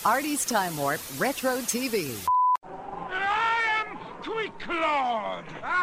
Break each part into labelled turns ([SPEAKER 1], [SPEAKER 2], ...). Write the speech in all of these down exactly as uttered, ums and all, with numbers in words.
[SPEAKER 1] Artie's Time Warp Retro T V.
[SPEAKER 2] I am Quick Claude.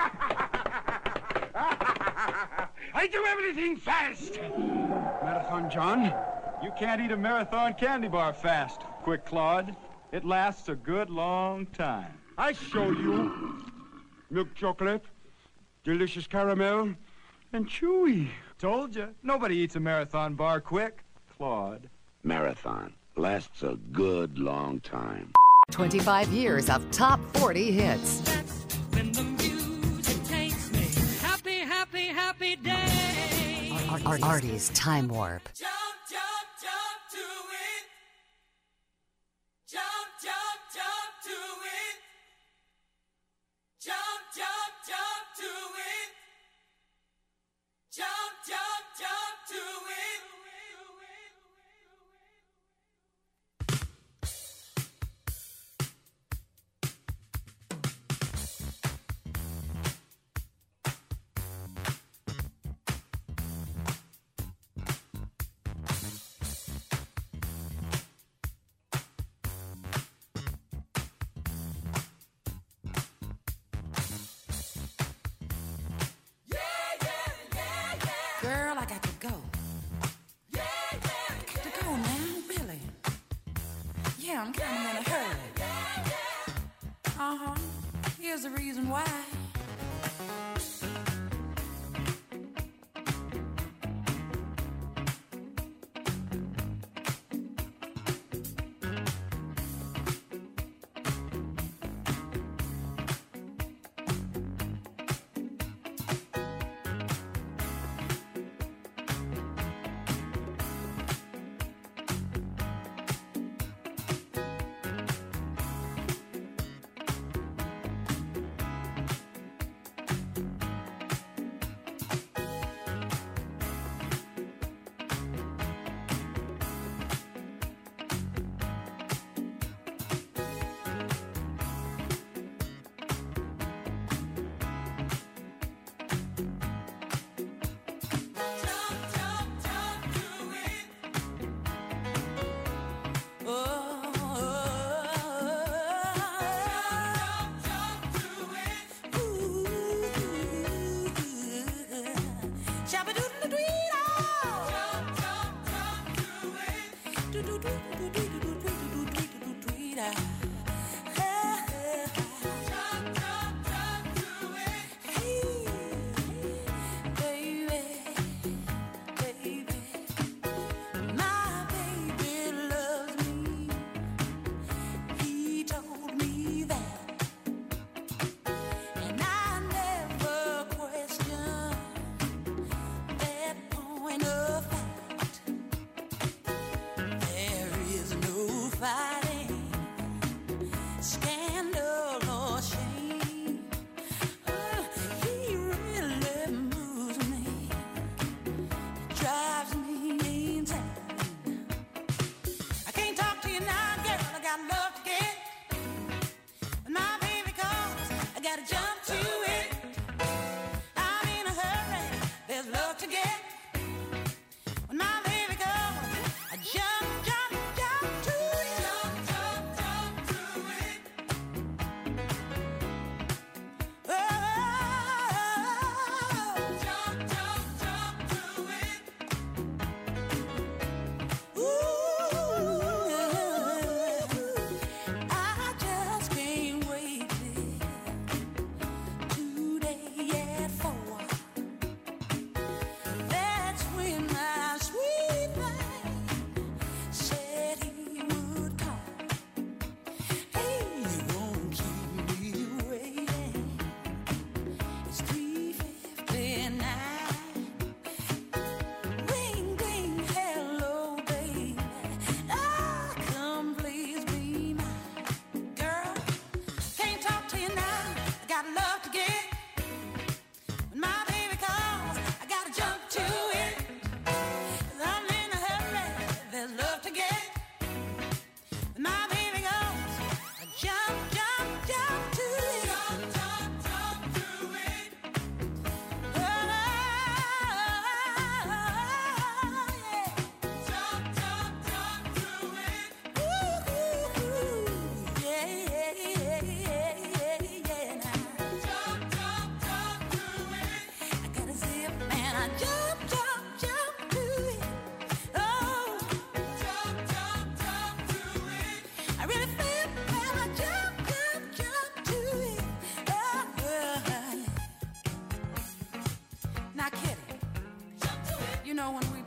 [SPEAKER 2] I do everything fast.
[SPEAKER 3] Marathon John, you can't eat a marathon candy bar fast, Quick Claude. It lasts a good long time.
[SPEAKER 2] I show you. Milk chocolate, delicious caramel, and chewy.
[SPEAKER 3] Told you, nobody eats a marathon bar quick, Claude.
[SPEAKER 4] Marathon lasts a good long time.
[SPEAKER 1] twenty-five years of top forty hits.
[SPEAKER 5] When the music takes me, happy, happy, happy day.
[SPEAKER 1] Ar- Ar- Artie's Time Warp.
[SPEAKER 5] Jump, jump, jump to it. Jump, jump, jump to it. Jump, jump, jump to it. Jump, jump, jump to it.
[SPEAKER 6] Girl, I got to go. Yeah, yeah, I got to go now, really. Yeah, I'm kind of in a hurry. Yeah, yeah. Uh-huh. Here's the reason why.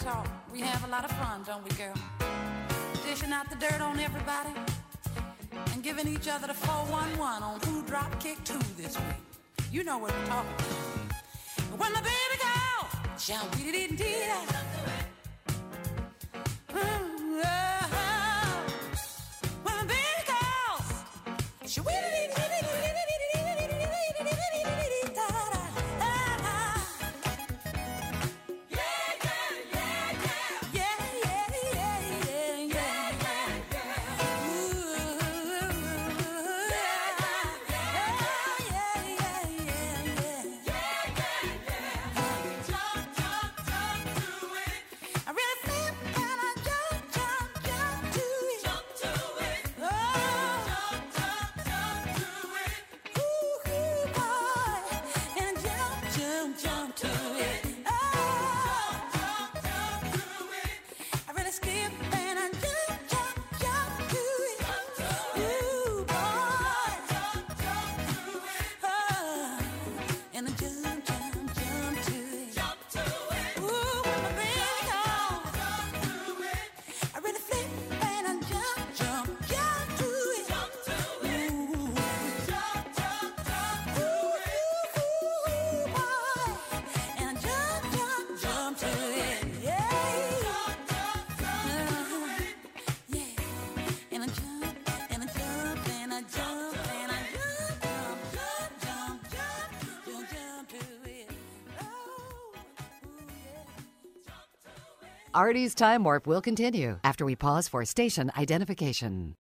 [SPEAKER 6] talk. We have a lot of fun, don't we, girl? Dishing out the dirt on everybody and giving each other the four one one on who drop kick two this week. You know what we're talking about. When my baby calls, shout dee dee dee dee. When my baby calls, she dee dee dee dee dee dee dee dee dee da da.
[SPEAKER 1] Artie's Time Warp will continue after we pause for station identification.